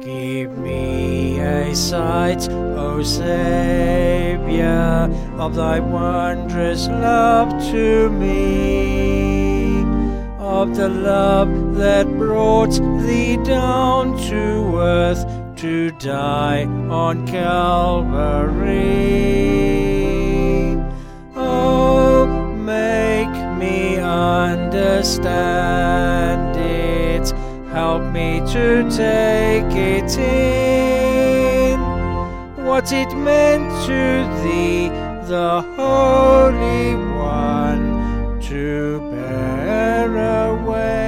Give me a sight, O Saviour, of thy wondrous love to me, of the love that brought thee down to earth to die on Calvary. Oh, make me understand it, help me to take it in, what it meant to thee, the Holy One, to bear away